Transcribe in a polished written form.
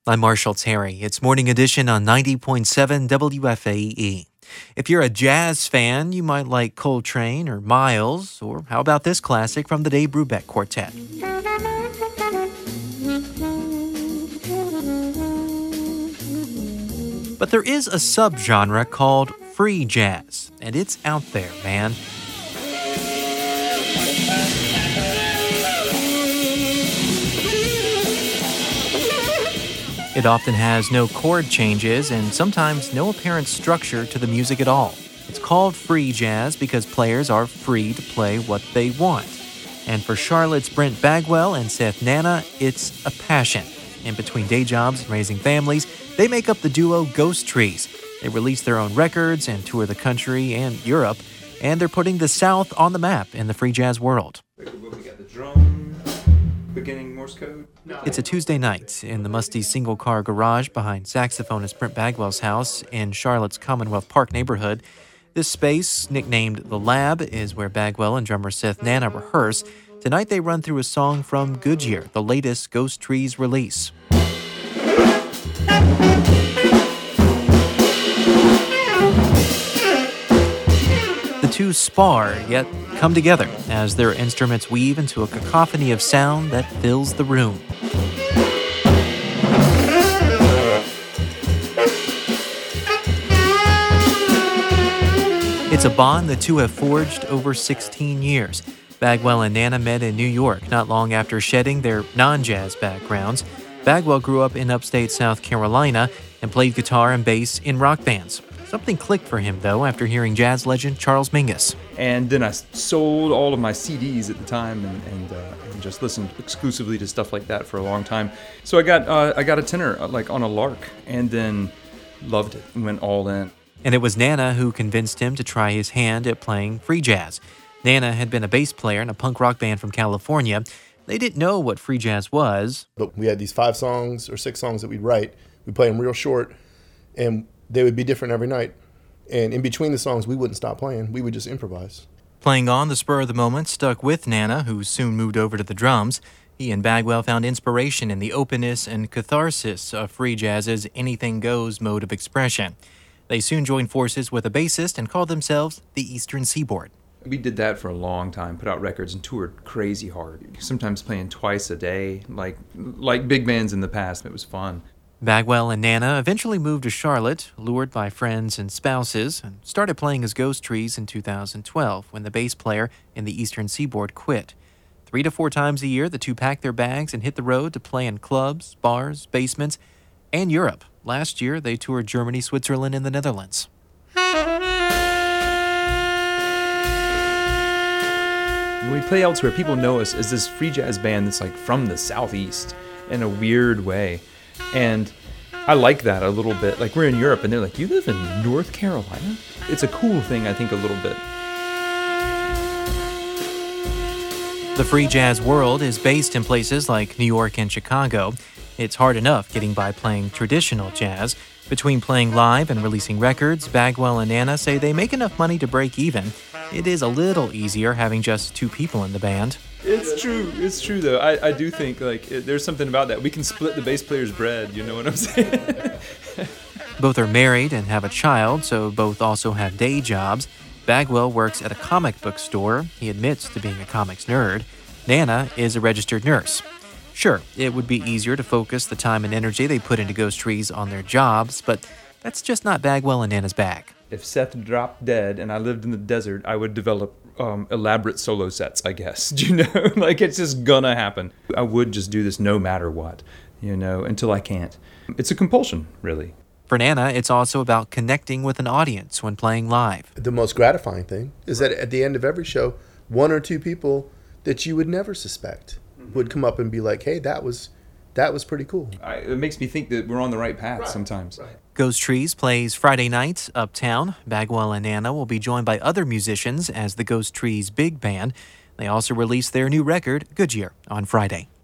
I'm Marshall Terry. It's Morning Edition on 90.7 WFAE. If you're a jazz fan, you might like Coltrane or Miles, or how about this classic from the Dave Brubeck Quartet? But there is a subgenre called free jazz, and it's out there, man. It often has no chord changes and sometimes no apparent structure to the music at all. It's called free jazz because players are free to play what they want. And for Charlotte's Brent Bagwell and Seth Nana, it's a passion. In between day jobs and raising families, they make up the duo Ghost Trees. They release their own records and tour the country and Europe, and they're putting the South on the map in the free jazz world. We got the drum, beginning Morse code. It's a Tuesday night in the musty single-car garage behind saxophonist Brent Bagwell's house in Charlotte's Commonwealth Park neighborhood. This space, nicknamed The Lab, is where Bagwell and drummer Seth Nana rehearse. Tonight they run through a song from Goodyear, the latest Ghost Trees release. The two spar, yet come together as their instruments weave into a cacophony of sound that fills the room. It's a bond the two have forged over 16 years. Bagwell and Nana met in New York not long after shedding their non-jazz backgrounds. Bagwell grew up in upstate South Carolina and played guitar and bass in rock bands. Something clicked for him, though, after hearing jazz legend Charles Mingus. And then I sold all of my CDs at the time and just listened exclusively to stuff like that for a long time. So I got a tenor like on a lark and then loved it and went all in. And it was Nana who convinced him to try his hand at playing free jazz. Nana had been a bass player in a punk rock band from California. They didn't know what free jazz was. But we had these 5 songs or 6 songs that we'd write. We'd play them real short, and they would be different every night. And in between the songs, we wouldn't stop playing. We would just improvise. Playing on the spur of the moment stuck with Nana, who soon moved over to the drums. He and Bagwell found inspiration in the openness and catharsis of free jazz's anything-goes mode of expression. They soon joined forces with a bassist and called themselves the Eastern Seaboard. We did that for a long time, put out records and toured crazy hard, sometimes playing twice a day, like big bands in the past. It was fun. Bagwell and Nana eventually moved to Charlotte, lured by friends and spouses, and started playing as Ghost Trees in 2012 when the bass player in the Eastern Seaboard quit. 3 to 4 times a year, the two packed their bags and hit the road to play in clubs, bars, basements, and Europe. Last year, they toured Germany, Switzerland, and the Netherlands. When we play elsewhere, people know us as this free jazz band that's like from the Southeast in a weird way. And I like that a little bit. Like we're in Europe and they're like, you live in North Carolina? It's a cool thing, I think, a little bit. The free jazz world is based in places like New York and Chicago. It's hard enough getting by playing traditional jazz. Between playing live and releasing records, Bagwell and Nana say they make enough money to break even. It is a little easier having just 2 people in the band. It's true though. I do think there's something about that. We can split the bass player's bread, you know what I'm saying? Both are married and have a child, so both also have day jobs. Bagwell works at a comic book store. He admits to being a comics nerd. Nana is a registered nurse. Sure, it would be easier to focus the time and energy they put into Ghost Trees on their jobs, but that's just not Bagwell and Nana's bag. If Seth dropped dead and I lived in the desert, I would develop elaborate solo sets, I guess. Do you know? Like, it's just gonna happen. I would just do this no matter what, you know, until I can't. It's a compulsion, really. For Nana, it's also about connecting with an audience when playing live. The most gratifying thing is that at the end of every show, 1 or 2 people that you would never suspect would come up and be like, hey, that was pretty cool. It makes me think that we're on the right path sometimes. Right. Ghost Trees plays Friday night uptown. Bagwell and Nana will be joined by other musicians as the Ghost Trees Big Band. They also release their new record, Goodyear, on Friday.